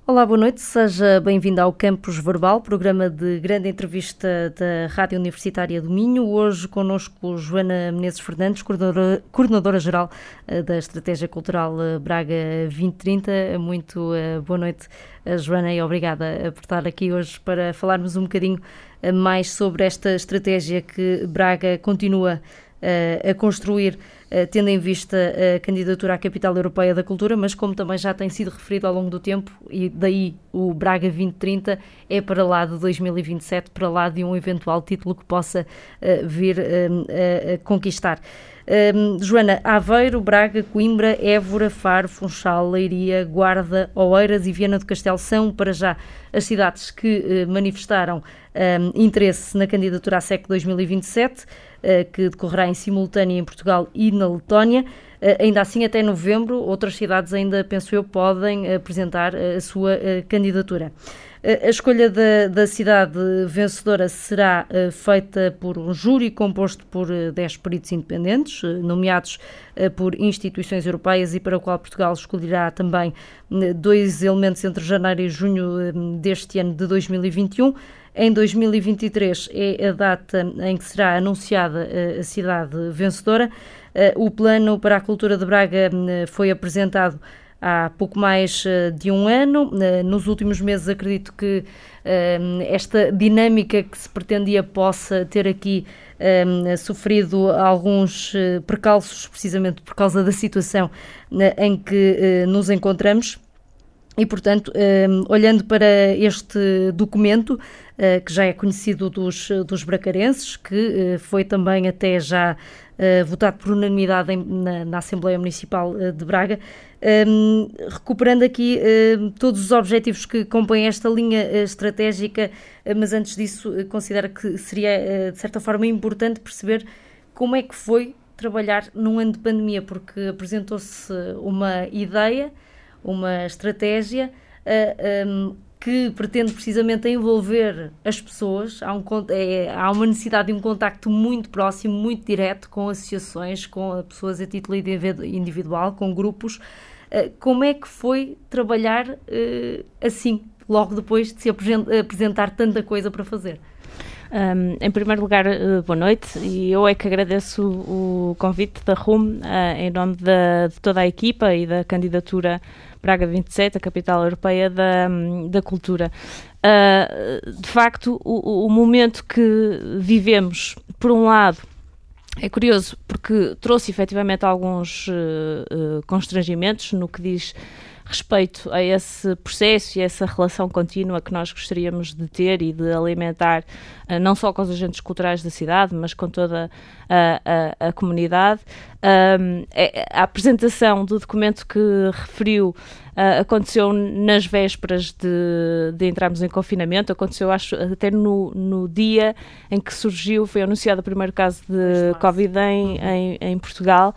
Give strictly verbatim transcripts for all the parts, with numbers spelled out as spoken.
Olá, boa noite, seja bem-vindo ao Campus Verbal, programa de grande entrevista da Rádio Universitária do Minho. Hoje connosco Joana Menezes Fernandes, coordenadora, coordenadora-geral da Estratégia Cultural Braga vinte trinta. Muito boa noite, Joana, e obrigada por estar aqui hoje para falarmos um bocadinho mais sobre esta estratégia que Braga continua a construir, tendo em vista a candidatura à Capital Europeia da Cultura, mas como também já tem sido referido ao longo do tempo, e daí o Braga vinte trinta é para lá de dois mil e vinte e sete, para lá de um eventual título que possa uh, vir uh, a conquistar. Um, Joana, Aveiro, Braga, Coimbra, Évora, Faro, Funchal, Leiria, Guarda, Oeiras e Viana do Castelo são, para já, as cidades que uh, manifestaram um, interesse na candidatura à S E C dois mil e vinte e sete, uh, que decorrerá em simultâneo em Portugal e na Letónia. Uh, ainda assim, até novembro, outras cidades ainda, penso eu, podem apresentar uh, a sua uh, candidatura. A escolha da, da cidade vencedora será uh, feita por um júri composto por uh, dez peritos independentes, uh, nomeados uh, por instituições europeias, e para o qual Portugal escolherá também uh, dois elementos entre janeiro e junho uh, deste ano de dois mil e vinte e um. Em dois mil e vinte e três é a data em que será anunciada uh, a cidade vencedora. Uh, o plano para a cultura de Braga uh, foi apresentado há pouco mais de um ano. Nos últimos meses acredito que um, esta dinâmica que se pretendia possa ter aqui um, sofrido alguns uh, percalços, precisamente por causa da situação uh, em que uh, nos encontramos. E, portanto, um, olhando para este documento, uh, que já é conhecido dos, dos bracarenses, que uh, foi também até já uh, votado por unanimidade em, na, na Assembleia Municipal uh, de Braga, um, recuperando aqui uh, todos os objetivos que compõem esta linha uh, estratégica, uh, mas antes disso, uh, considero que seria, uh, de certa forma, importante perceber como é que foi trabalhar num ano de pandemia, porque apresentou-se uma ideia, uma estratégia uh, um, que pretende precisamente envolver as pessoas. Há, um, é, há uma necessidade de um contacto muito próximo, muito direto com associações, com pessoas a título individual, com grupos. Uh, como é que foi trabalhar uh, assim, logo depois de se apresentar tanta coisa para fazer? Um, em primeiro lugar, uh, boa noite, e eu é que agradeço o, o convite da R U M uh, em nome da, de toda a equipa e da candidatura Braga vinte e sete, a Capital Europeia da, da Cultura. Uh, de facto, o, o momento que vivemos, por um lado, é curioso porque trouxe efetivamente alguns uh, uh, constrangimentos no que diz respeito a esse processo e a essa relação contínua que nós gostaríamos de ter e de alimentar, uh, não só com os agentes culturais da cidade, mas com toda a, a, a comunidade. Um, a apresentação do documento que referiu uh, aconteceu nas vésperas de, de entrarmos em confinamento, aconteceu acho até no, no dia em que surgiu, foi anunciado o primeiro caso de Covid em, em, em Portugal.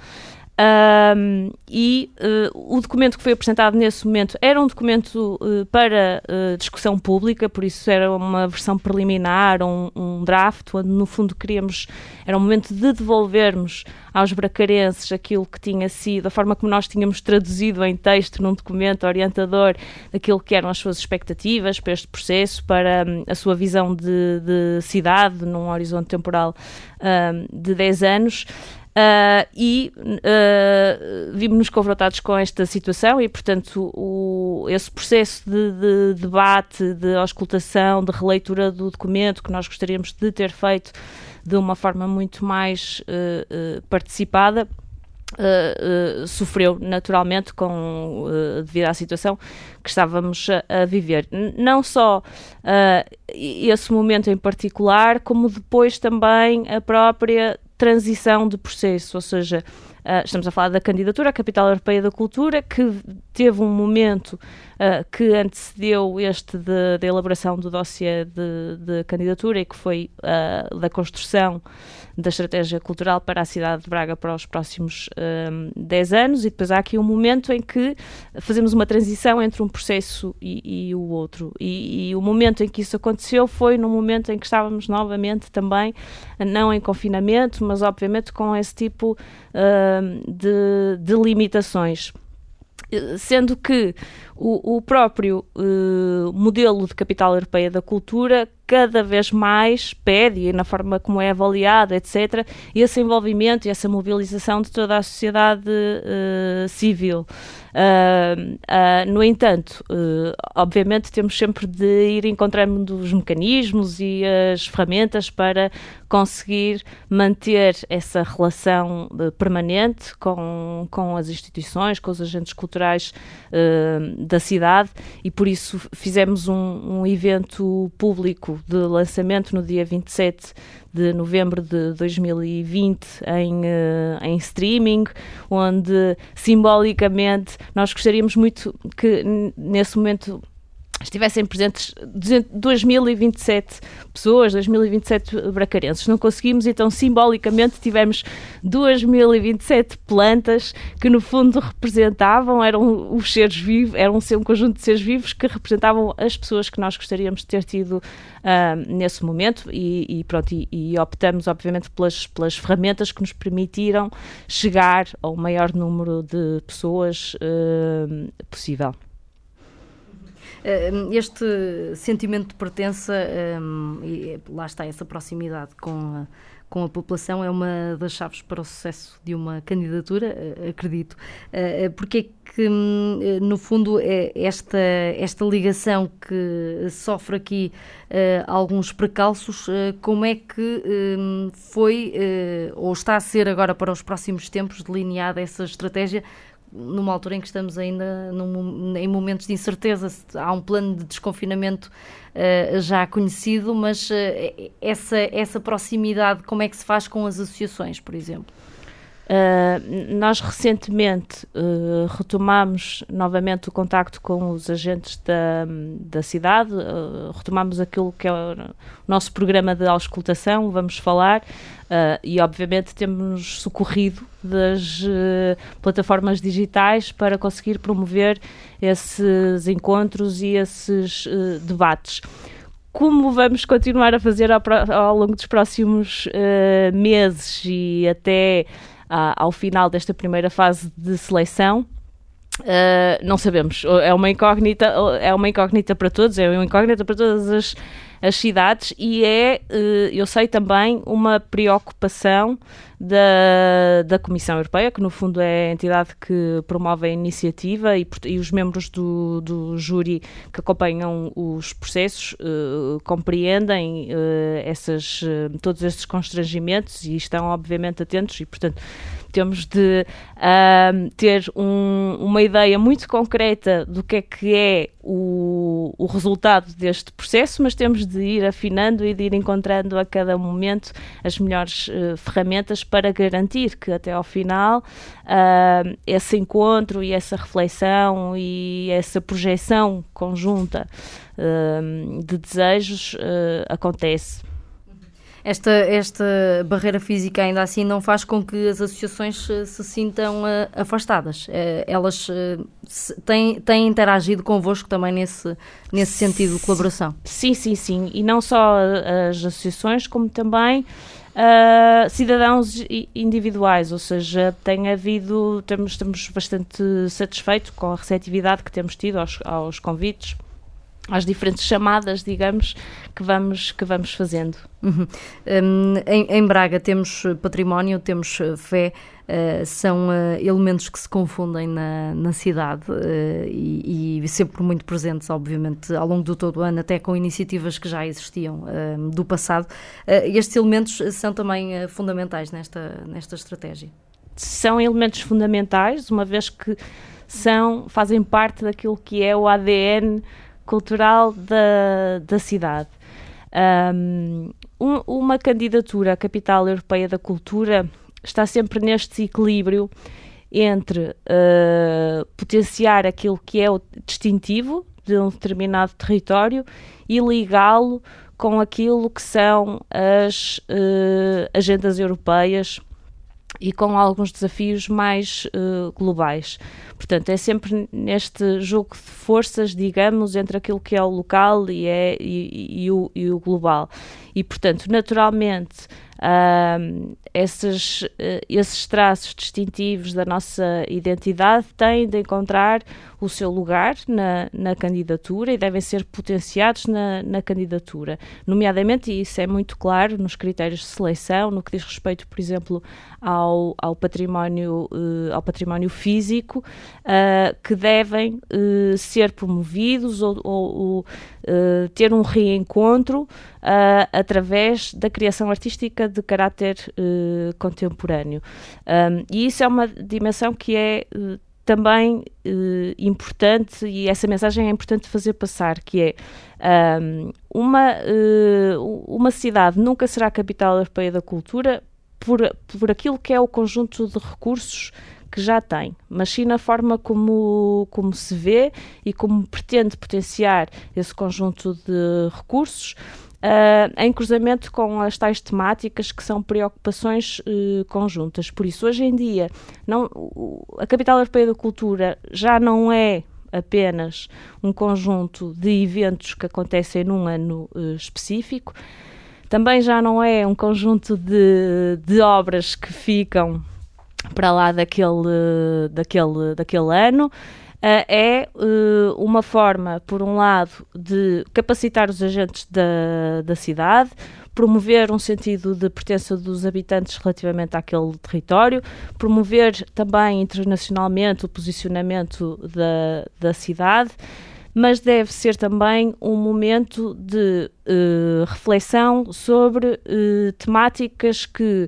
Um, e uh, o documento que foi apresentado nesse momento era um documento uh, para uh, discussão pública, por isso era uma versão preliminar, um, um draft, onde no fundo queríamos, era um momento de devolvermos aos bracarenses aquilo que tinha sido, a forma como nós tínhamos traduzido em texto num documento orientador daquilo que eram as suas expectativas para este processo, para um, a sua visão de, de cidade num horizonte temporal um, de dez anos. Uh, e uh, vimos-nos confrontados com esta situação e, portanto, o, esse processo de, de debate, de auscultação, de releitura do documento que nós gostaríamos de ter feito de uma forma muito mais uh, uh, participada, Uh, uh, sofreu naturalmente com, uh, devido à situação que estávamos a, a viver. N- não só uh, esse momento em particular, como depois também a própria transição de processo, ou seja, uh, estamos a falar da candidatura à Capital Europeia da Cultura, que teve um momento uh, que antecedeu este de, de elaboração do dossiê de, de candidatura e que foi uh, da construção da estratégia cultural para a cidade de Braga para os próximos um, dez anos, e depois há aqui um momento em que fazemos uma transição entre um processo e, e o outro, e, e o momento em que isso aconteceu foi no momento em que estávamos novamente também, não em confinamento, mas obviamente com esse tipo um, de, de limitações. sendo que o, o próprio uh, modelo de capital europeia da cultura cada vez mais pede, e na forma como é avaliado, etcétera, esse envolvimento e essa mobilização de toda a sociedade uh, civil. Uh, uh, no entanto, uh, obviamente temos sempre de ir encontrando os mecanismos e as ferramentas para conseguir manter essa relação uh, permanente com, com as instituições, com os agentes culturais uh, da cidade, e por isso fizemos um, um evento público de lançamento no dia vinte e sete de novembro de dois mil e vinte em, uh, em streaming, onde simbolicamente nós gostaríamos muito que nesse momento estivessem presentes dois mil e vinte e sete pessoas, dois mil e vinte e sete bracarenses. Não conseguimos, então simbolicamente tivemos dois mil e vinte e sete plantas que no fundo representavam, eram os seres vivos, eram um conjunto de seres vivos que representavam as pessoas que nós gostaríamos de ter tido uh, nesse momento, e, e pronto, e, e optamos obviamente pelas, pelas ferramentas que nos permitiram chegar ao maior número de pessoas uh, possível. Este sentimento de pertença, um, e lá está essa proximidade com a, com a população, é uma das chaves para o sucesso de uma candidatura, acredito. Porque é que, no fundo, esta, esta ligação que sofre aqui uh, alguns precalços, uh, como é que um, foi, uh, ou está a ser agora para os próximos tempos, delineada essa estratégia, numa altura em que estamos ainda num, em momentos de incerteza? Há um plano de desconfinamento uh, já conhecido, mas uh, essa, essa proximidade, como é que se faz com as associações, por exemplo? Uh, nós recentemente uh, retomamos novamente o contacto com os agentes da, da cidade, uh, retomamos aquilo que é o nosso programa de auscultação, vamos falar, uh, e obviamente temos socorrido das uh, plataformas digitais para conseguir promover esses encontros e esses uh, debates. Como vamos continuar a fazer ao, ao longo dos próximos uh, meses e até ao final desta primeira fase de seleção, uh, não sabemos. É uma incógnita, é uma incógnita para todos, é uma incógnita para todas as, as cidades, e é, uh, eu sei também, uma preocupação da, da Comissão Europeia, que no fundo é a entidade que promove a iniciativa, e, e os membros do, do júri que acompanham os processos uh, compreendem uh, essas, uh, todos estes constrangimentos e estão obviamente atentos, e portanto temos de uh, ter um, uma ideia muito concreta do que é que é o, o resultado deste processo, mas temos de ir afinando e de ir encontrando a cada momento as melhores uh, ferramentas para garantir que até ao final uh, esse encontro e essa reflexão e essa projeção conjunta uh, de desejos uh, acontece. Esta, esta barreira física ainda assim não faz com que as associações se sintam uh, afastadas. Uh, elas uh, se, têm, têm interagido convosco também nesse, nesse sentido de colaboração? Sim, sim, sim. E não só as associações, como também uh, cidadãos individuais. Ou seja, tem havido, temos, estamos bastante satisfeitos com a receptividade que temos tido aos, aos convites, às diferentes chamadas, digamos, que vamos, que vamos fazendo. Uhum. Um, em, em Braga temos património, temos fé, uh, são uh, elementos que se confundem na, na cidade uh, e, e sempre muito presentes, obviamente, ao longo do todo o ano, até com iniciativas que já existiam uh, do passado. Uh, estes elementos são também uh, fundamentais nesta, nesta estratégia? São elementos fundamentais, uma vez que são, fazem parte daquilo que é o A D N cultural da, da cidade. Um, uma candidatura à Capital Europeia da Cultura está sempre neste equilíbrio entre uh, potenciar aquilo que é o distintivo de um determinado território e ligá-lo com aquilo que são as uh, agendas europeias e com alguns desafios mais uh, globais. Portanto, é sempre neste jogo de forças, digamos, entre aquilo que é o local e, é, e, e, o, e o global. E, portanto, naturalmente, uh, esses, esses traços distintivos da nossa identidade têm de encontrar o seu lugar na, na candidatura e devem ser potenciados na, na candidatura, nomeadamente, e isso é muito claro nos critérios de seleção, no que diz respeito, por exemplo, ao, ao, património, uh, ao património físico, uh, que devem uh, ser promovidos ou, ou, ou uh, ter um reencontro uh, através da criação artística de caráter uh, contemporâneo. Um, e isso é uma dimensão que é uh, também eh, importante, e essa mensagem é importante fazer passar, que é um, uma, eh, uma cidade nunca será a capital europeia da cultura por, por aquilo que é o conjunto de recursos que já tem, mas sim na forma como, como se vê e como pretende potenciar esse conjunto de recursos, Uh, em cruzamento com as tais temáticas que são preocupações uh, conjuntas. Por isso, hoje em dia, não, a Capital Europeia da Cultura já não é apenas um conjunto de eventos que acontecem num ano uh, específico, também já não é um conjunto de, de obras que ficam para lá daquele, daquele, daquele ano. Uh, é uh, uma forma, por um lado, de capacitar os agentes da, da cidade, promover um sentido de pertença dos habitantes relativamente àquele território, promover também internacionalmente o posicionamento da, da cidade, mas deve ser também um momento de uh, reflexão sobre uh, temáticas que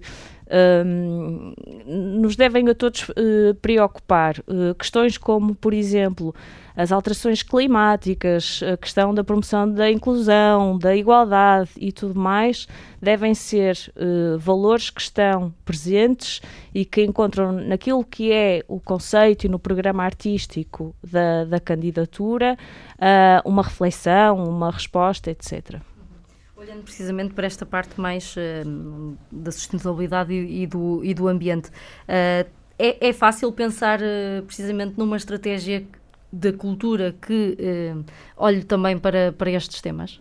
Um, nos devem a todos uh, preocupar. Uh, questões como, por exemplo, as alterações climáticas, a questão da promoção da inclusão, da igualdade e tudo mais, devem ser uh, valores que estão presentes e que encontram naquilo que é o conceito e no programa artístico da, da candidatura uh, uma reflexão, uma resposta, etcétera. Olhando precisamente para esta parte mais uh, da sustentabilidade e, e, do, e do ambiente, uh, é, é fácil pensar uh, precisamente numa estratégia da cultura que uh, olhe também para, para estes temas?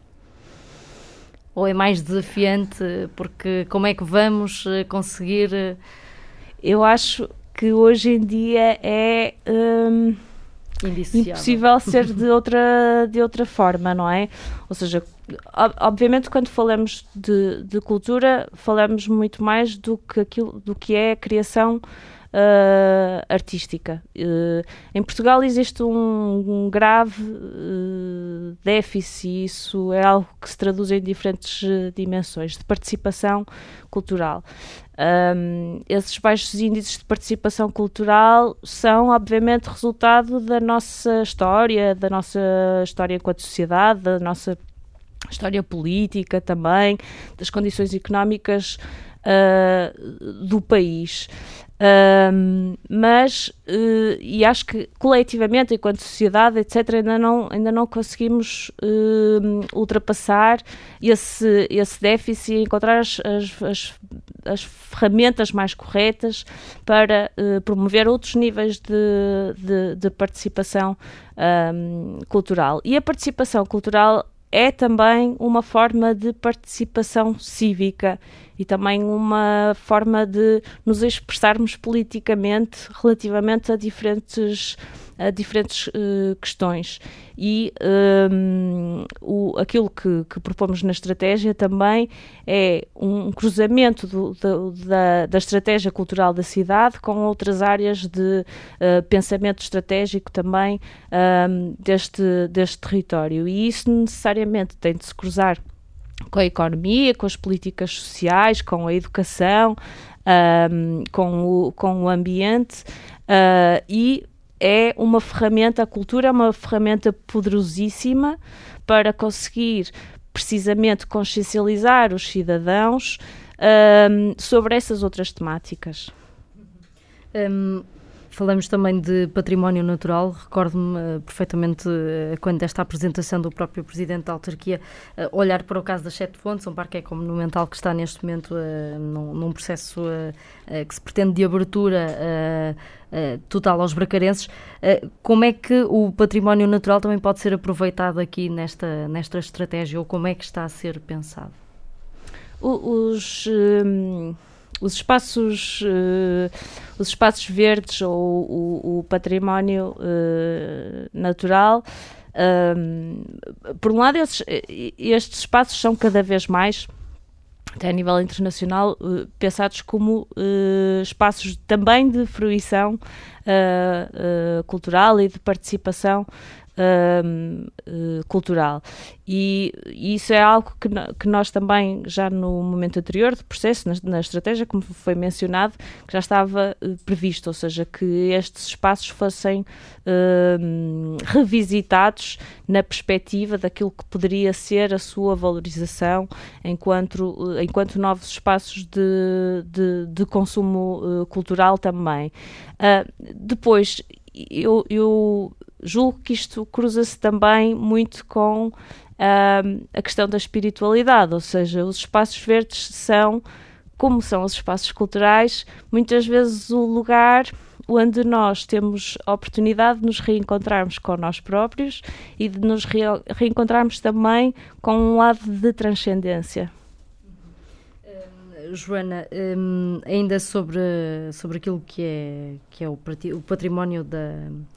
Ou é mais desafiante, porque como é que vamos uh, conseguir... Uh... Eu acho que hoje em dia é... Um... impossível ser de outra, de outra forma, não é? Ou seja, obviamente quando falamos de, de cultura, falamos muito mais do que, aquilo, do que é a criação uh, artística. Uh, em Portugal existe um, um grave uh, déficit, e isso é algo que se traduz em diferentes uh, dimensões de participação cultural. Um, esses baixos índices de participação cultural são obviamente resultado da nossa história, da nossa história enquanto sociedade, da nossa história política também, das condições económicas uh, do país. Um, mas, uh, e acho que coletivamente, enquanto sociedade, etcétera, ainda não, ainda não conseguimos uh, ultrapassar esse, esse déficit e encontrar as, as, as, as ferramentas mais corretas para uh, promover outros níveis de, de, de participação um, cultural. E a participação cultural é também uma forma de participação cívica e também uma forma de nos expressarmos politicamente relativamente a diferentes, a diferentes uh, questões. E um, o, aquilo que, que propomos na estratégia também é um cruzamento do, do, da, da estratégia cultural da cidade com outras áreas de uh, pensamento estratégico também um, deste, deste território. E isso necessariamente tem de se cruzar com a economia, com as políticas sociais, com a educação, um, com, o, com o ambiente uh, e é uma ferramenta, a cultura é uma ferramenta poderosíssima para conseguir precisamente consciencializar os cidadãos um, sobre essas outras temáticas. Um, falamos também de património natural. Recordo-me uh, perfeitamente uh, quando desta apresentação do próprio Presidente da Autarquia uh, olhar para o caso das Sete Fontes, um parque ecomonumental que está neste momento uh, num, num processo uh, uh, que se pretende de abertura uh, Uh, total aos bracarenses. Uh, como é que o património natural também pode ser aproveitado aqui nesta, nesta estratégia, ou como é que está a ser pensado? Os, um, os espaços, uh, os espaços verdes ou o, o património uh, natural, um, por um lado, esses, estes espaços são cada vez mais, até a nível internacional, uh, pensados como uh, espaços também de fruição uh, uh, cultural e de participação Uh, uh, cultural, e, e isso é algo que, no, que nós também já no momento anterior do processo, na, na estratégia, como foi mencionado, que já estava uh, previsto, ou seja, que estes espaços fossem uh, revisitados na perspectiva daquilo que poderia ser a sua valorização enquanto, uh, enquanto novos espaços de, de, de consumo uh, cultural também. Uh, depois, eu, eu julgo que isto cruza-se também muito com uh, a questão da espiritualidade, ou seja, os espaços verdes são, como são os espaços culturais, muitas vezes o lugar onde nós temos a oportunidade de nos reencontrarmos com nós próprios e de nos re- reencontrarmos também com um lado de transcendência. Joana, um, ainda sobre, sobre aquilo que é, que é o, o património da,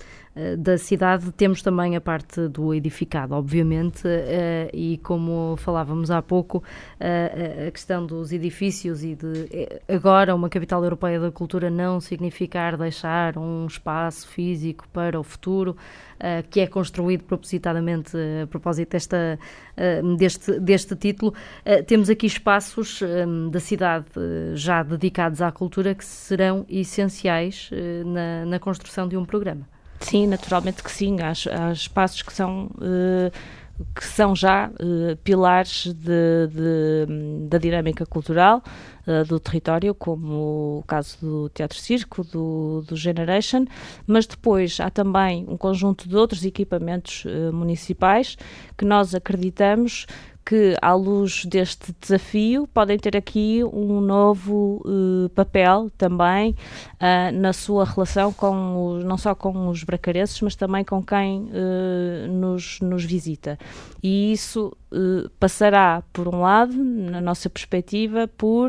da cidade, temos também a parte do edificado, obviamente, uh, e como falávamos há pouco, uh, a questão dos edifícios e de agora uma capital europeia da cultura não significar deixar um espaço físico para o futuro, Uh, que é construído propositadamente uh, a propósito desta, uh, deste, deste título. Uh, temos aqui espaços um, da cidade uh, já dedicados à cultura que serão essenciais uh, na, na construção de um programa. Sim, naturalmente que sim. Há, há espaços que são... Uh, que são já uh, pilares de, de, da dinâmica cultural uh, do território, como o caso do Teatro Circo, do, do Generation, mas depois há também um conjunto de outros equipamentos uh, municipais que nós acreditamos que, à luz deste desafio, podem ter aqui um novo uh, papel também uh, na sua relação com os, não só com os bracarenses, mas também com quem uh, nos, nos visita. E isso uh, passará, por um lado, na nossa perspectiva, por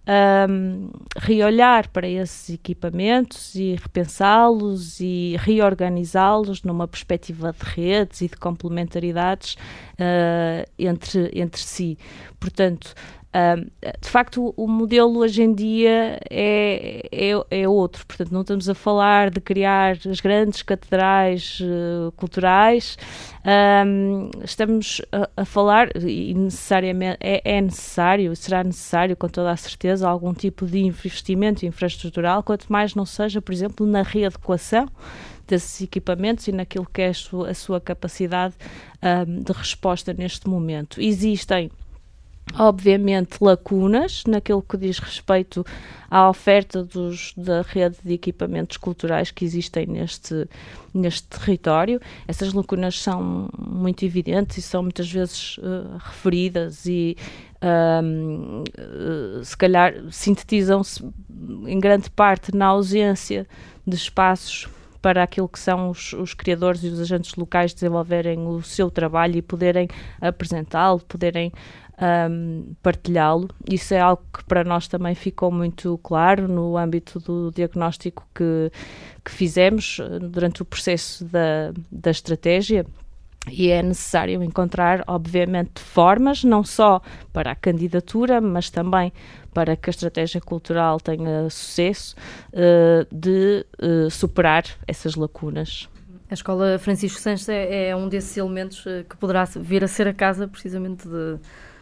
Um, reolhar para esses equipamentos e repensá-los e reorganizá-los numa perspectiva de redes e de complementaridades uh, entre, entre si. Portanto, um, de facto, o modelo hoje em dia é, é, é outro. Portanto, não estamos a falar de criar as grandes catedrais uh, culturais, um, estamos a, a falar, e necessariamente é, é necessário, será necessário com toda a certeza, algum tipo de investimento infraestrutural, quanto mais não seja, por exemplo, na readequação desses equipamentos e naquilo que é a sua, a sua capacidade um, de resposta neste momento. Existem, obviamente, lacunas naquilo que diz respeito à oferta dos, da rede de equipamentos culturais que existem neste, neste território. Essas lacunas são muito evidentes e são muitas vezes uh, referidas e um, uh, se calhar sintetizam-se em grande parte na ausência de espaços para aquilo que são os, os criadores e os agentes locais desenvolverem o seu trabalho e poderem apresentá-lo, poderem Um, partilhá-lo. Isso é algo que para nós também ficou muito claro no âmbito do diagnóstico que, que fizemos durante o processo da, da estratégia, e é necessário encontrar, obviamente, formas, não só para a candidatura, mas também para que a estratégia cultural tenha sucesso, uh, de uh, superar essas lacunas. A Escola Francisco Sanches é, é um desses elementos que poderá vir a ser a casa, precisamente, de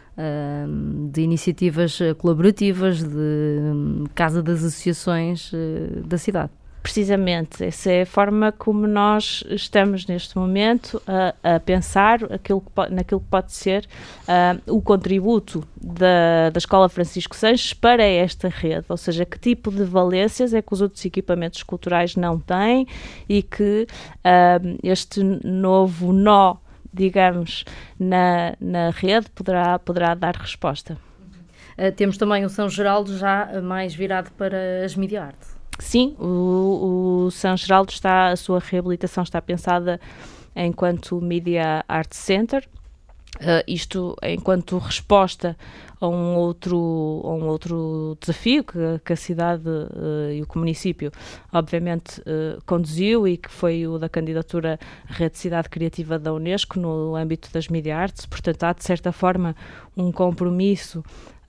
de iniciativas colaborativas, de casa das associações da cidade. Precisamente, essa é a forma como nós estamos neste momento a, a pensar aquilo que pode, naquilo que pode ser uh, o contributo da, da Escola Francisco Sanches para esta rede, ou seja, que tipo de valências é que os outros equipamentos culturais não têm e que uh, este novo nó, digamos, na, na rede poderá, poderá dar resposta. Uh, temos também o São Geraldo já mais virado para as Media Art. Sim, o, o São Geraldo está, a sua reabilitação está pensada enquanto Media Art Center, uh, isto enquanto resposta a um outro, a um outro desafio que, que a cidade uh, e o município, obviamente, uh, conduziu, e que foi o da candidatura à Rede Cidade Criativa da Unesco no âmbito das Media Arts. Portanto, há, de certa forma, um compromisso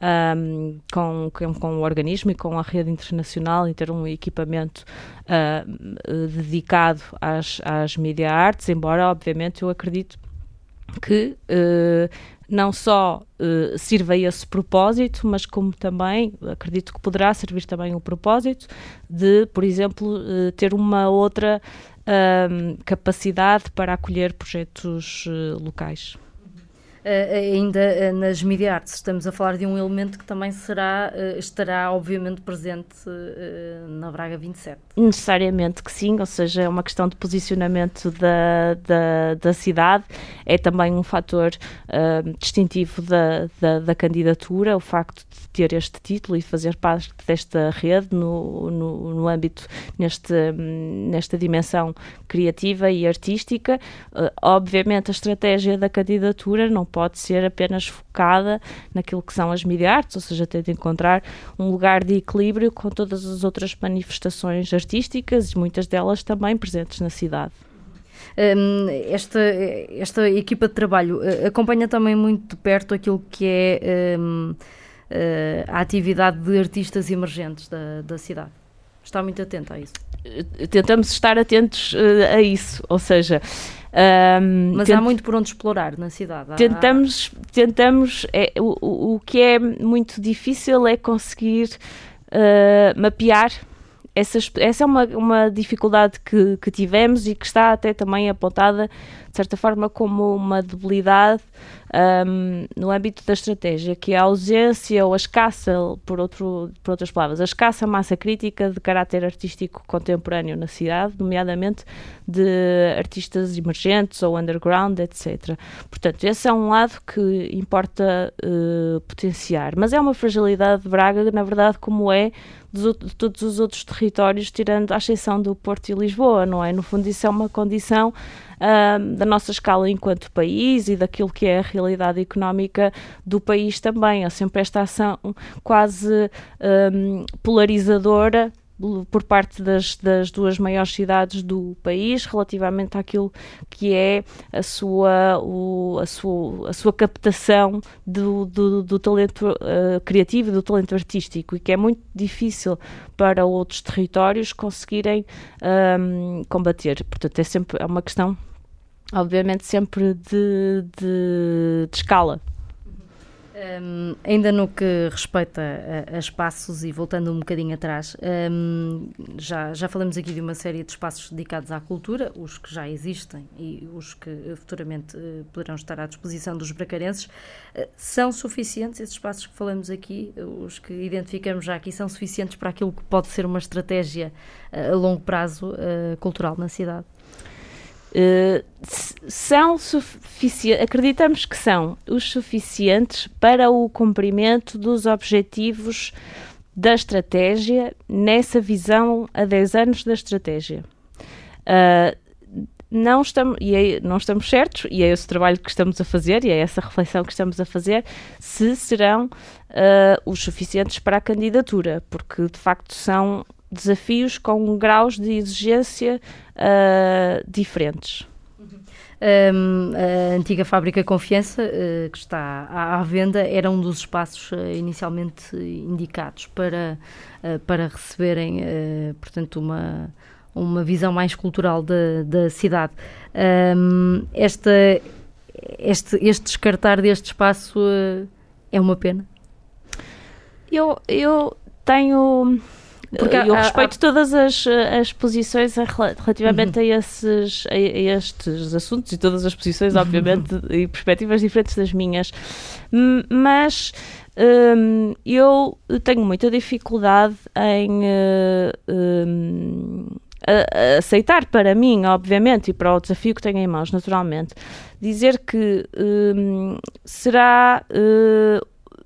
Um, com, com, com o organismo e com a rede internacional, em ter um equipamento uh, dedicado às, às media arts, embora, obviamente, eu acredito que uh, não só uh, sirva esse propósito, mas como também, acredito que poderá servir também o propósito de, por exemplo, uh, ter uma outra uh, capacidade para acolher projetos uh, locais. Uh, ainda uh, nas Media Arts estamos a falar de um elemento que também será, uh, estará obviamente presente uh, na Braga vinte e sete. Necessariamente que sim, ou seja, é uma questão de posicionamento da, da, da cidade, é também um fator uh, distintivo da, da, da candidatura, o facto de ter este título e fazer parte desta rede no, no, no âmbito, neste, nesta dimensão criativa e artística. Uh, obviamente a estratégia da candidatura não pode ser apenas focada naquilo que são as media arts, ou seja, tem de encontrar um lugar de equilíbrio com todas as outras manifestações artísticas, e muitas delas também presentes na cidade. Um, esta, esta equipa de trabalho uh, acompanha também muito de perto aquilo que é um, uh, a atividade de artistas emergentes da, da cidade. Está muito atenta a isso? Tentamos estar atentos uh, a isso, ou seja... Um, Mas tent... há muito por onde explorar na cidade. Há... Tentamos, tentamos é, o, o que é muito difícil é conseguir uh, mapear. Essas, essa é uma, uma dificuldade que, que tivemos e que está até também apontada, de certa forma, como uma debilidade um, no âmbito da estratégia, que é a ausência ou a escassa, por, outro, por outras palavras, a escassa massa crítica de caráter artístico contemporâneo na cidade, nomeadamente de artistas emergentes ou underground, etcétera. Portanto, esse é um lado que importa uh, potenciar, mas é uma fragilidade de Braga, na verdade, como é de todos os outros territórios, tirando a exceção do Porto e Lisboa, não é? No fundo, isso é uma condição uh, da nossa escala enquanto país e daquilo que é a realidade económica do país também. Há sempre esta ação quase um, polarizadora por parte das, das duas maiores cidades do país relativamente àquilo que é a sua, o, a sua, a sua captação do, do, do talento uh, criativo e do talento artístico, e que é muito difícil para outros territórios conseguirem um, combater. Portanto, é sempre é uma questão, obviamente, sempre de, de, de escala. Um, ainda no que respeita a, a espaços, e voltando um bocadinho atrás, um, já, já falamos aqui de uma série de espaços dedicados à cultura, os que já existem e os que futuramente uh, poderão estar à disposição dos bracarenses. Uh, são suficientes esses espaços que falamos aqui, uh, os que identificamos já aqui, são suficientes para aquilo que pode ser uma estratégia uh, a longo prazo uh, cultural na cidade? Uh, são suficientes, acreditamos que são os suficientes para o cumprimento dos objetivos da estratégia, nessa visão a dez anos da estratégia. Uh, não, estamos, e é, não estamos certos, e é esse o trabalho que estamos a fazer, e é essa reflexão que estamos a fazer, se serão uh, os suficientes para a candidatura, porque de facto são desafios com graus de exigência uh, diferentes. Um, a antiga fábrica Confiança, uh, que está à, à venda, era um dos espaços uh, inicialmente indicados para, uh, para receberem, uh, portanto, uma, uma visão mais cultural da, da cidade. Um, esta, este, este descartar deste espaço uh, é uma pena? Eu, eu tenho... Porque eu há, respeito há... todas as, as posições relativamente uhum. a, esses, a, a estes assuntos, e todas as posições, obviamente, uhum. e perspectivas diferentes das minhas, mas um, eu tenho muita dificuldade em uh, um, a, a aceitar para mim, obviamente, e para o desafio que tenho em mãos, naturalmente, dizer que um, será uh,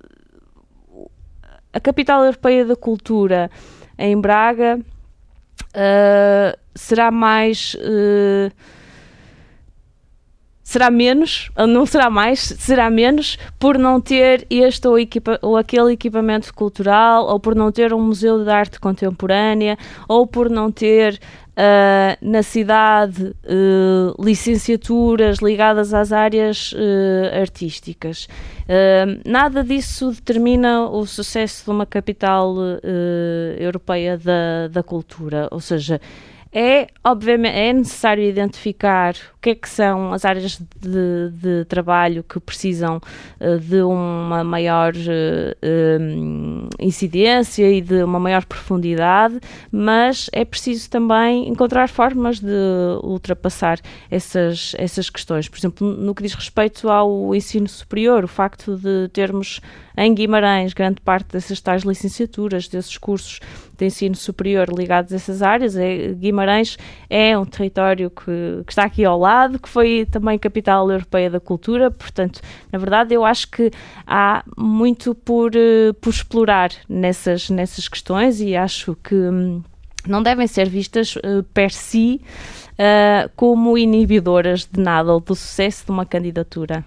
a capital europeia da cultura em Braga uh, será mais uh, será menos, ou não será mais, será menos por não ter este ou, equipa, ou aquele equipamento cultural, ou por não ter um museu de arte contemporânea, ou por não ter uh, na cidade uh, licenciaturas ligadas às áreas uh, artísticas. Uh, nada disso determina o sucesso de uma capital uh, europeia da, da cultura, ou seja, É, obviamente, é necessário identificar o que é que são as áreas de, de trabalho que precisam uh, de uma maior uh, um, incidência e de uma maior profundidade, mas é preciso também encontrar formas de ultrapassar essas, essas questões. Por exemplo, no que diz respeito ao ensino superior, o facto de termos em Guimarães grande parte dessas tais licenciaturas, desses cursos de ensino superior ligados a essas áreas. É, Guimarães é um território que, que está aqui ao lado, que foi também capital europeia da cultura, portanto, na verdade, eu acho que há muito por, por explorar nessas, nessas questões, e acho que hum, não devem ser vistas uh, per si uh, como inibidoras de nada ou do sucesso de uma candidatura.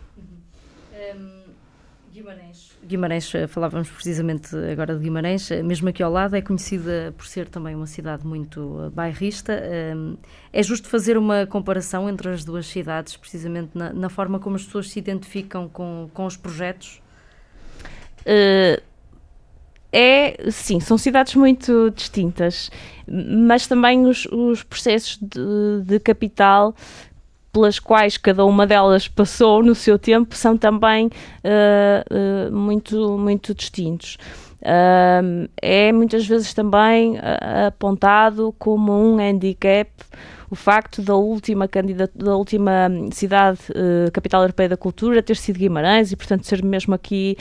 Guimarães, falávamos precisamente agora de Guimarães, mesmo aqui ao lado, é conhecida por ser também uma cidade muito bairrista. É justo fazer uma comparação entre as duas cidades, precisamente na, na forma como as pessoas se identificam com, com os projetos? Uh, é, sim, são cidades muito distintas, mas também os, os processos de, de capital pelas quais cada uma delas passou no seu tempo são também uh, uh, muito, muito distintos. Uh, é muitas vezes também uh, apontado como um handicap o facto da última, candidat- da última cidade uh, capital europeia da cultura ter sido Guimarães e, portanto, ser mesmo aqui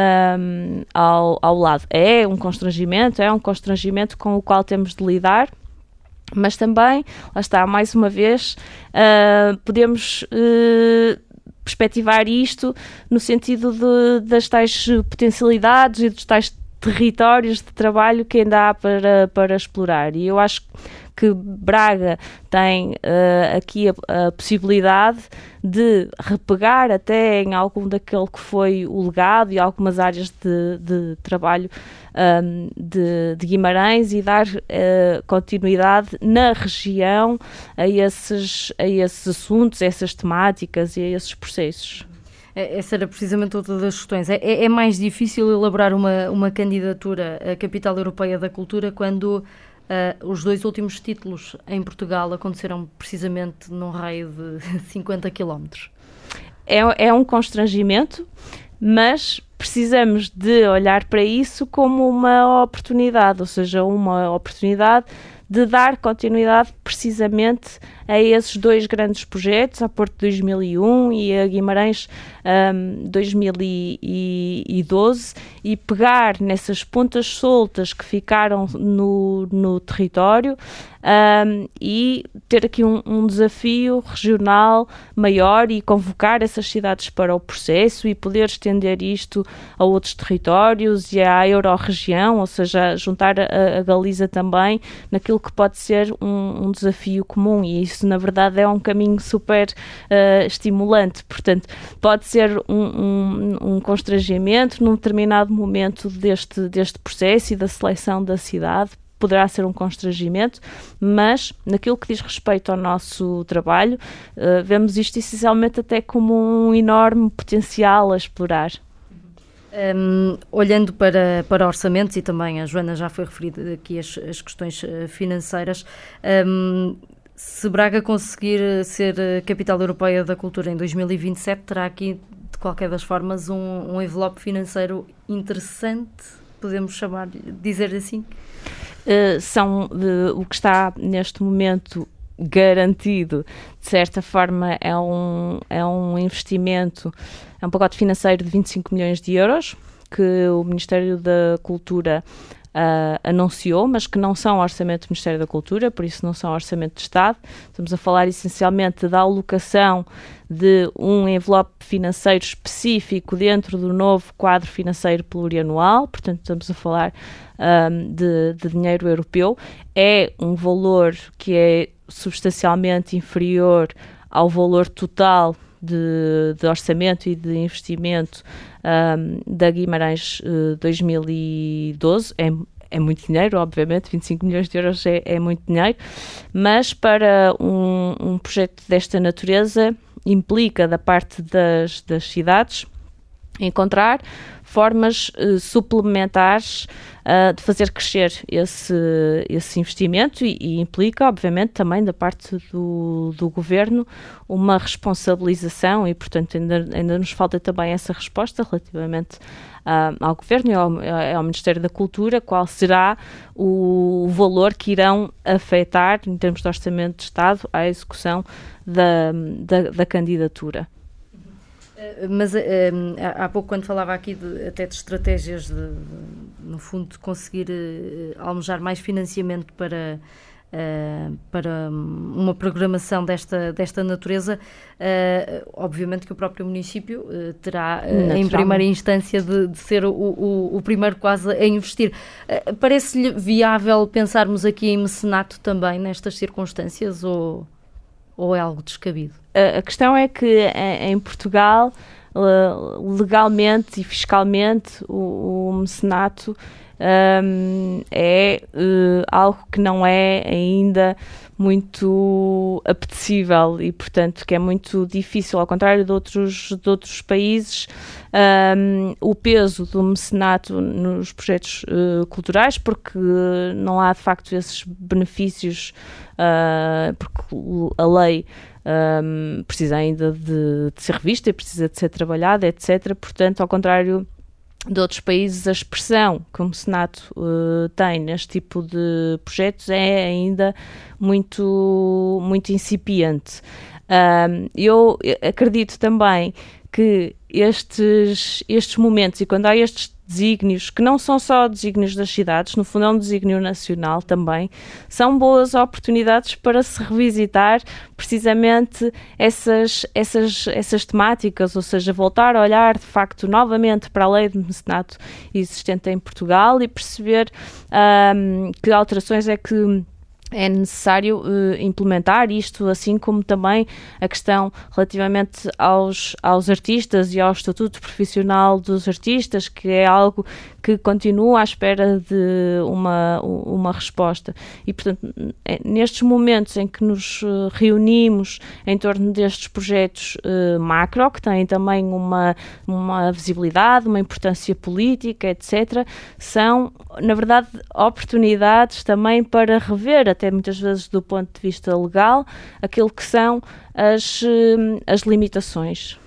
um, ao, ao lado. É um constrangimento, é um constrangimento com o qual temos de lidar. Mas também, lá está, mais uma vez, uh, podemos uh, perspectivar isto no sentido de, das tais potencialidades e dos tais territórios de trabalho que ainda há para, para explorar. E eu acho que Braga tem uh, aqui a, a possibilidade de repegar até em algum daquele que foi o legado e algumas áreas de, de trabalho um, de, de Guimarães e dar uh, continuidade na região a esses, a esses assuntos, a essas temáticas e a esses processos. Essa era precisamente outra das questões. É, é mais difícil elaborar uma, uma candidatura à Capital Europeia da Cultura quando uh, os dois últimos títulos em Portugal aconteceram precisamente num raio de cinquenta quilómetros? É, é um constrangimento, mas precisamos de olhar para isso como uma oportunidade, ou seja, uma oportunidade de dar continuidade precisamente a esses dois grandes projetos, a Porto dois mil e um e a Guimarães um, dois mil e doze, e pegar nessas pontas soltas que ficaram no, no território um, e ter aqui um, um desafio regional maior e convocar essas cidades para o processo e poder estender isto a outros territórios e à Euro-região, ou seja, juntar a, a Galiza também naquilo que pode ser um, um desafio comum, e isso na verdade é um caminho super uh, estimulante. Portanto, pode ser um, um, um constrangimento num determinado momento deste, deste processo e da seleção da cidade, poderá ser um constrangimento, mas naquilo que diz respeito ao nosso trabalho, uh, vemos isto essencialmente até como um enorme potencial a explorar. Um, olhando para, para orçamentos, e também a Joana já foi referida aqui as, as questões financeiras, um, se Braga conseguir ser Capital Europeia da Cultura em dois mil e vinte e sete, terá aqui, de qualquer das formas, um, um envelope financeiro interessante, podemos chamar, dizer assim? Uh, são uh, o que está neste momento garantido, de certa forma, é um, é um investimento, é um pacote financeiro de vinte e cinco milhões de euros que o Ministério da Cultura uh, anunciou, mas que não são orçamento do Ministério da Cultura, por isso não são orçamento de Estado. Estamos a falar essencialmente da alocação de um envelope financeiro específico dentro do novo quadro financeiro plurianual, portanto estamos a falar um, de, de dinheiro europeu. É um valor que é substancialmente inferior ao valor total de, de orçamento e de investimento um, da Guimarães uh, dois mil e doze. É, é muito dinheiro, obviamente, vinte e cinco milhões de euros é, é muito dinheiro, mas para um, um projeto desta natureza implica da parte das, das cidades encontrar formas uh, suplementares uh, de fazer crescer esse, esse investimento e, e implica, obviamente, também da parte do, do Governo uma responsabilização e, portanto, ainda, ainda nos falta também essa resposta relativamente uh, ao Governo e ao, ao Ministério da Cultura, qual será o valor que irão afetar, em termos de orçamento de Estado, à execução da, da, da candidatura. Mas uh, há pouco, quando falava aqui de, até de estratégias de, de, no fundo, de conseguir uh, almejar mais financiamento para, uh, para uma programação desta, desta natureza, uh, obviamente que o próprio município uh, terá, uh, em primeira instância, de, de ser o, o, o primeiro quase a investir. Uh, parece-lhe viável pensarmos aqui em mecenato também nestas circunstâncias ou, ou é algo descabido? A questão é que em Portugal, legalmente e fiscalmente, o, o mecenato um, é uh, algo que não é ainda muito apetecível e, portanto, que é muito difícil, ao contrário de outros, de outros países, um, o peso do mecenato nos projetos uh, culturais, porque não há, de facto, esses benefícios, uh, porque a lei Um, precisa ainda de, de ser revista e precisa de ser trabalhada, etcétera. Portanto, ao contrário de outros países, a expressão que o mecenato uh, tem neste tipo de projetos é ainda muito, muito incipiente. Um, eu acredito também que estes, estes momentos, e quando há estes desígnios, que não são só desígnios das cidades, no fundo é um desígnio nacional também, são boas oportunidades para se revisitar precisamente essas, essas, essas temáticas, ou seja, voltar a olhar de facto novamente para a lei de mecenato existente em Portugal e perceber um, que alterações é que é necessário uh, implementar isto, assim como também a questão relativamente aos, aos artistas e ao estatuto profissional dos artistas, que é algo que continua à espera de uma, uma resposta. E, portanto, nestes momentos em que nos reunimos em torno destes projetos uh, macro, que têm também uma, uma visibilidade, uma importância política, etcétera, são, na verdade, oportunidades também para rever, até muitas vezes do ponto de vista legal, aquilo que são as, as limitações.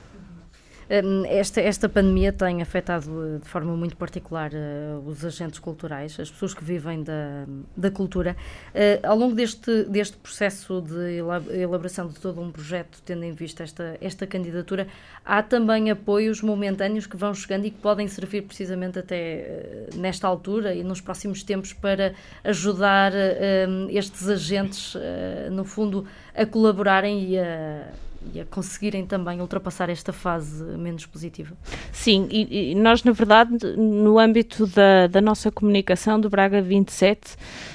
Esta, esta pandemia tem afetado de forma muito particular uh, os agentes culturais, as pessoas que vivem da, da cultura. Uh, ao longo deste, deste processo de elaboração de todo um projeto, tendo em vista esta, esta candidatura, há também apoios momentâneos que vão chegando e que podem servir precisamente até uh, nesta altura e nos próximos tempos para ajudar uh, estes agentes, uh, no fundo, a colaborarem e a... e a conseguirem também ultrapassar esta fase menos positiva. Sim, e, e nós, na verdade, no âmbito da, da nossa comunicação do Braga vinte e sete,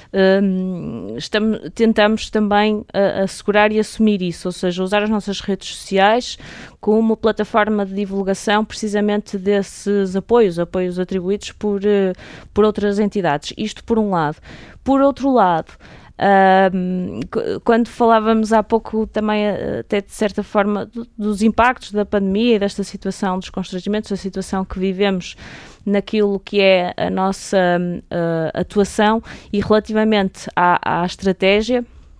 um, estamos, tentamos também uh, assegurar e assumir isso, ou seja, usar as nossas redes sociais como plataforma de divulgação precisamente desses apoios, apoios atribuídos por, uh, por outras entidades. Isto por um lado. Por outro lado, Uh, quando falávamos há pouco também até de certa forma do, dos impactos da pandemia e desta situação, dos constrangimentos, da situação que vivemos naquilo que é a nossa uh, atuação e relativamente à, à estratégia,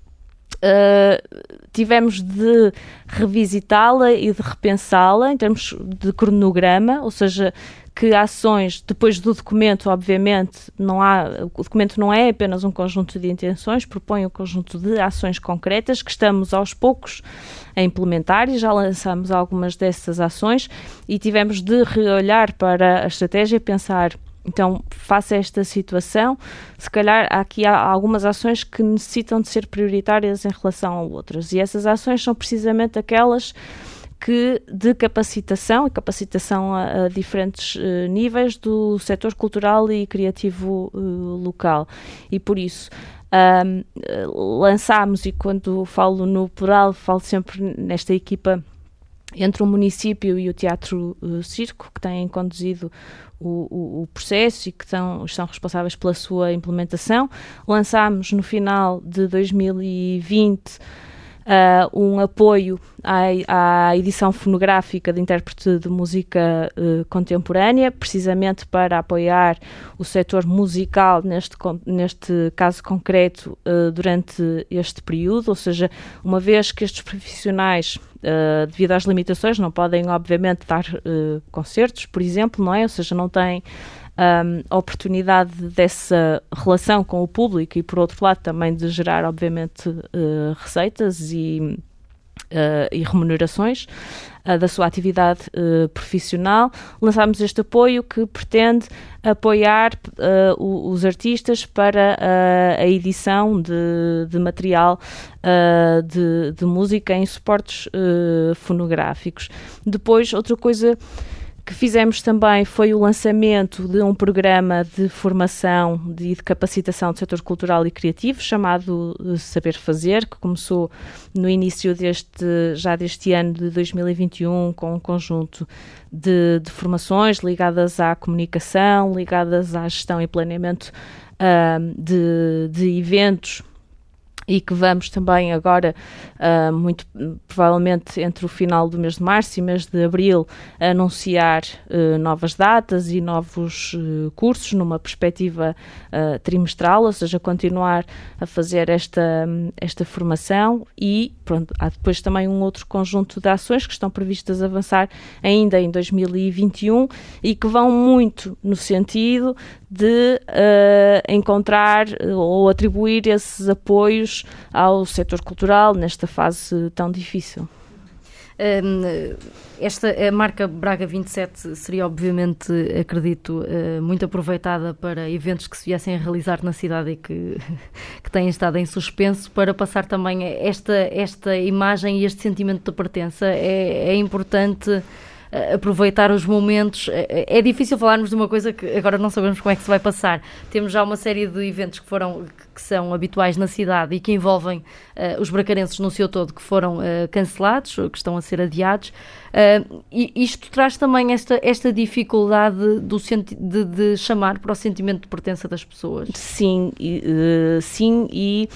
uh, tivemos de revisitá-la e de repensá-la em termos de cronograma, ou seja, que ações, depois do documento, obviamente, não há, o documento não é apenas um conjunto de intenções, propõe um conjunto de ações concretas que estamos aos poucos a implementar e já lançamos algumas dessas ações e tivemos de reolhar para a estratégia e pensar, então, face a esta situação, se calhar aqui há algumas ações que necessitam de ser prioritárias em relação a outras e essas ações são precisamente aquelas que de capacitação, e capacitação a, a diferentes uh, níveis do setor cultural e criativo uh, local. E por isso um, lançámos, e quando falo no plural, falo sempre nesta equipa entre o município e o Teatro uh, Circo, que têm conduzido o, o, o processo e que estão, estão responsáveis pela sua implementação. Lançámos no final de dois mil e vinte Uh, um apoio à, à edição fonográfica de intérprete de música uh, contemporânea, precisamente para apoiar o setor musical, neste, neste caso concreto, uh, durante este período, ou seja, uma vez que estes profissionais, uh, devido às limitações, não podem, obviamente, dar uh, concertos, por exemplo, não é? Ou seja, não têm Um, a oportunidade dessa relação com o público e, por outro lado, também de gerar, obviamente, uh, receitas e, uh, e remunerações uh, da sua atividade uh, profissional. Lançámos este apoio que pretende apoiar uh, os artistas para uh, a edição de, de material uh, de, de música em suportes uh, fonográficos. Depois, outra coisa que fizemos também foi o lançamento de um programa de formação e de, de capacitação do setor cultural e criativo, chamado Saber Fazer, que começou no início deste, já deste ano de dois mil e vinte e um, com um conjunto de, de formações ligadas à comunicação, ligadas à gestão e planeamento uh, de, de eventos, e que vamos também agora, uh, muito provavelmente entre o final do mês de março e mês de abril, anunciar uh, novas datas e novos uh, cursos numa perspectiva uh, trimestral, ou seja, continuar a fazer esta, esta formação. E pronto, há depois também um outro conjunto de ações que estão previstas a avançar ainda em dois mil e vinte e um e que vão muito no sentido de uh, encontrar uh, ou atribuir esses apoios ao setor cultural nesta fase tão difícil. Um, esta a marca Braga vinte e sete seria, obviamente, acredito, uh, muito aproveitada para eventos que se viessem a realizar na cidade e que, que têm estado em suspenso, para passar também esta, esta imagem e este sentimento de pertença. É, é importante aproveitar os momentos. É difícil falarmos de uma coisa que agora não sabemos como é que se vai passar. Temos já uma série de eventos que foram, que são habituais na cidade e que envolvem uh, os bracarenses no seu todo, que foram uh, cancelados, que estão a ser adiados. Uh, e isto traz também esta, esta dificuldade do senti- de, de chamar para o sentimento de pertença das pessoas. Sim, uh, sim e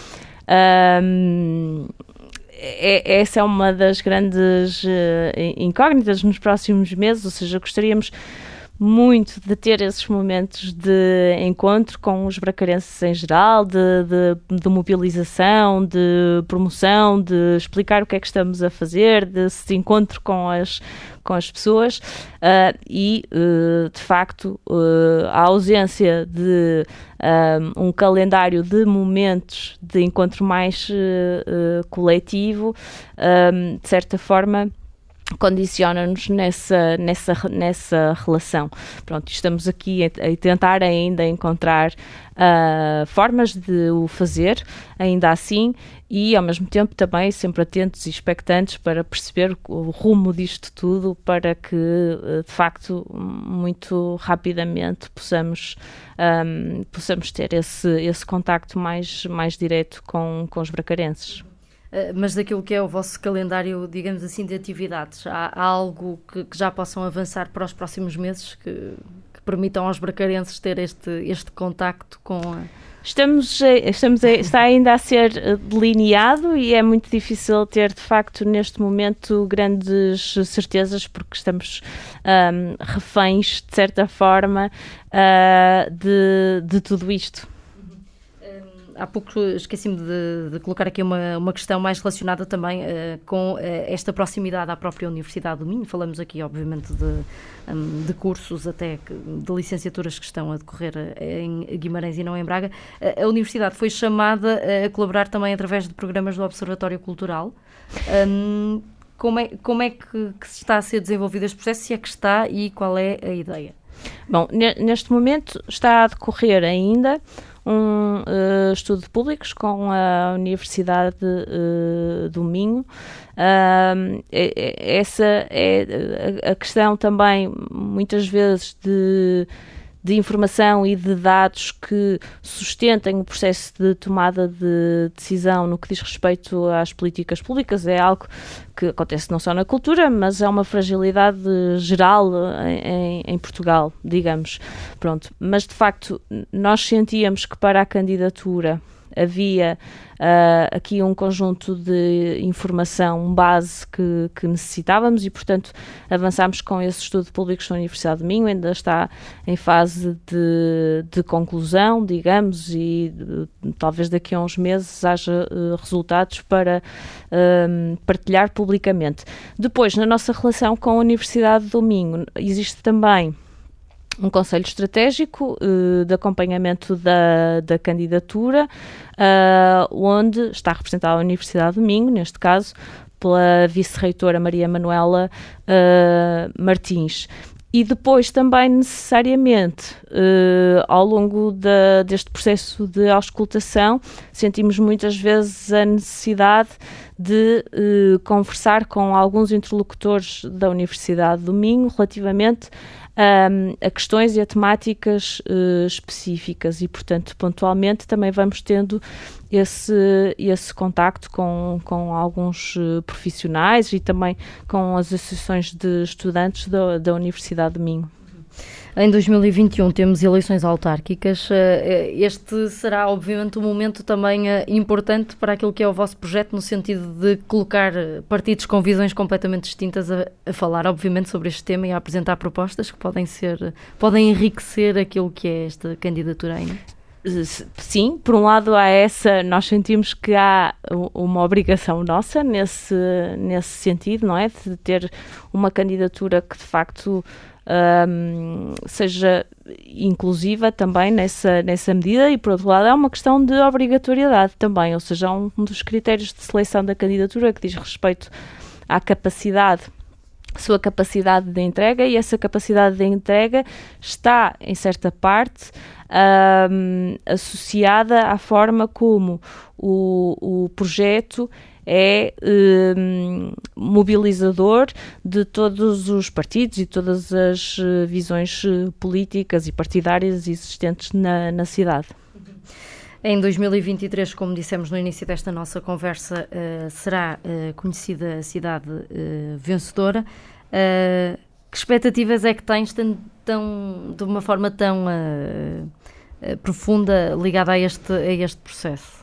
um... É, essa é uma das grandes uh, incógnitas nos próximos meses, ou seja, gostaríamos muito de ter esses momentos de encontro com os bracarenses em geral, de, de, de mobilização, de promoção, de explicar o que é que estamos a fazer, desse encontro com as, com as pessoas uh, e, uh, de facto, uh, a ausência de um, um calendário de momentos de encontro mais uh, uh, coletivo, um, de certa forma, condiciona-nos nessa, nessa, nessa relação. Pronto, estamos aqui a, a tentar ainda encontrar uh, formas de o fazer, ainda assim, e ao mesmo tempo também sempre atentos e expectantes para perceber o rumo disto tudo, para que de facto muito rapidamente possamos, um, possamos ter esse, esse contacto mais, mais direto com, com os bracarenses. Mas daquilo que é o vosso calendário, digamos assim, de atividades, há, há algo que, que já possam avançar para os próximos meses que, que permitam aos bracarenses ter este, este contacto com a... Estamos, estamos a, está ainda a ser delineado e é muito difícil ter, de facto, neste momento, grandes certezas, porque estamos um, reféns, de certa forma, uh, de, de tudo isto. Há pouco esqueci-me de, de colocar aqui uma, uma questão mais relacionada também uh, com uh, esta proximidade à própria Universidade do Minho. Falamos aqui, obviamente, de, um, de cursos, até que, de licenciaturas que estão a decorrer em Guimarães e não em Braga. Uh, a Universidade foi chamada a colaborar também através de programas do Observatório Cultural. Um, como é, como é que, que está a ser desenvolvido este processo, se é que está, e qual é a ideia? Bom, neste momento está a decorrer ainda um uh, estudo de públicos com a Universidade uh, do Minho. Uh, essa é a questão também, muitas vezes, de de informação e de dados que sustentem o processo de tomada de decisão no que diz respeito às políticas públicas é algo que acontece não só na cultura, mas é uma fragilidade geral em, em Portugal, digamos. Pronto. Mas, de facto, nós sentíamos que para a candidatura havia uh, aqui um conjunto de informação base que, que necessitávamos e, portanto, avançámos com esse estudo de públicos na Universidade de Minho, ainda está em fase de, de conclusão, digamos, e uh, talvez daqui a uns meses haja uh, resultados para uh, partilhar publicamente. Depois, na nossa relação com a Universidade do Minho, existe também um conselho estratégico uh, de acompanhamento da, da candidatura, uh, onde está representada a Universidade do Minho, neste caso, pela vice-reitora Maria Manuela uh, Martins. E depois também, necessariamente, uh, ao longo da, deste processo de auscultação, sentimos muitas vezes a necessidade de uh, conversar com alguns interlocutores da Universidade do Minho relativamente Um, a questões e a temáticas uh, específicas e, portanto, pontualmente também vamos tendo esse, esse contacto com, com alguns uh, profissionais e também com as associações de estudantes da, da Universidade de Minho. Em dois mil e vinte e um temos eleições autárquicas. Este será, obviamente, um momento também importante para aquilo que é o vosso projeto, no sentido de colocar partidos com visões completamente distintas a, a falar, obviamente, sobre este tema e a apresentar propostas que podem ser, podem enriquecer aquilo que é esta candidatura ainda. Sim, por um lado há essa, nós sentimos que há uma obrigação nossa nesse, nesse sentido, não é? De ter uma candidatura que de facto um, seja inclusiva também nessa, nessa medida e, por outro lado, é uma questão de obrigatoriedade também, ou seja, um, um dos critérios de seleção da candidatura que diz respeito à capacidade sua capacidade de entrega, e essa capacidade de entrega está, em certa parte, um, associada à forma como o, o projeto é um, mobilizador de todos os partidos e todas as uh, visões uh, políticas e partidárias existentes na, na cidade. Em dois mil e vinte e três, como dissemos no início desta nossa conversa, uh, será uh, conhecida a cidade uh, vencedora. Uh, que expectativas é que tens tão, tão, de uma forma tão uh, uh, profunda ligada a este, a este processo?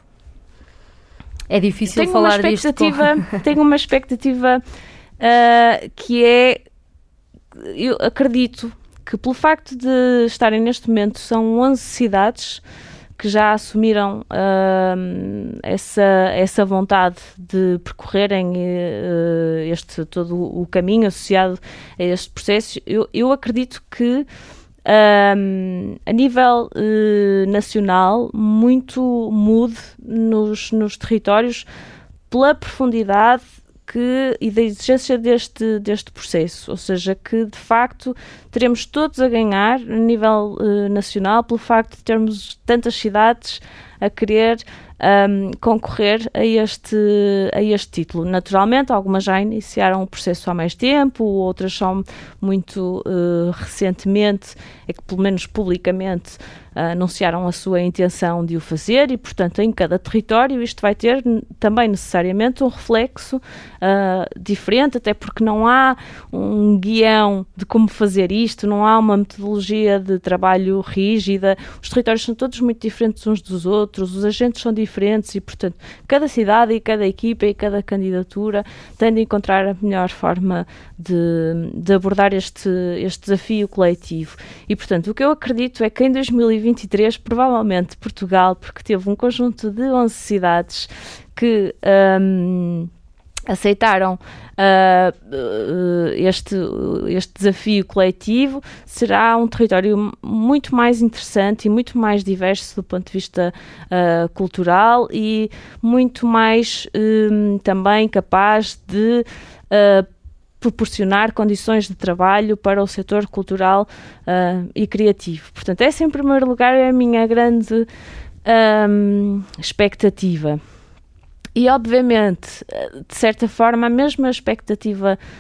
É difícil tenho falar uma disto. Com... Tenho uma expectativa uh, que é, eu acredito que pelo facto de estarem neste momento, são onze cidades que já assumiram uh, essa, essa vontade de percorrerem uh, este, todo o caminho associado a este processo. Eu, eu acredito que uh, a nível uh, nacional muito mude nos, nos territórios pela profundidade que, e da exigência deste, deste processo, ou seja, que de facto teremos todos a ganhar a nível uh, nacional pelo facto de termos tantas cidades a querer um, concorrer a este, a este título. Naturalmente, algumas já iniciaram o processo há mais tempo, outras só muito uh, recentemente, é que pelo menos publicamente uh, anunciaram a sua intenção de o fazer e, portanto, em cada território isto vai ter também necessariamente um reflexo uh, diferente, até porque não há um guião de como fazer isto, não há uma metodologia de trabalho rígida, os territórios são todos muito diferentes uns dos outros, os agentes são diferentes e, portanto, cada cidade e cada equipa e cada candidatura tem de encontrar a melhor forma de, de abordar este, este desafio coletivo. E, portanto, o que eu acredito é que em dois mil e vinte e três, provavelmente Portugal, porque teve um conjunto de onze cidades que um, aceitaram uh, uh, este, este desafio coletivo, será um território muito mais interessante e muito mais diverso do ponto de vista uh, cultural e muito mais um, também capaz de uh, proporcionar condições de trabalho para o setor cultural uh, e criativo. Portanto, essa em primeiro lugar é a minha grande um, expectativa. E, obviamente, de certa forma, a mesma expectativa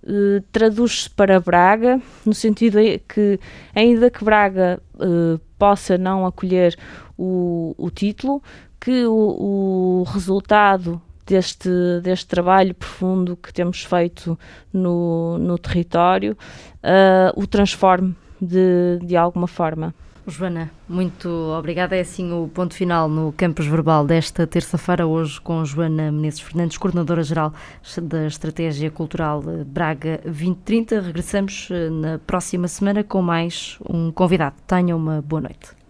uh, traduz-se para Braga, no sentido que, ainda que Braga uh, possa não acolher o, o título, que o, o resultado deste, deste trabalho profundo que temos feito no, no território uh, o transforme de, de alguma forma. Joana, muito obrigada. É assim o ponto final no Campus Verbal desta terça-feira, hoje com Joana Menezes Fernandes, Coordenadora-Geral da Estratégia Cultural Braga vinte trinta. Regressamos na próxima semana com mais um convidado. Tenham uma boa noite.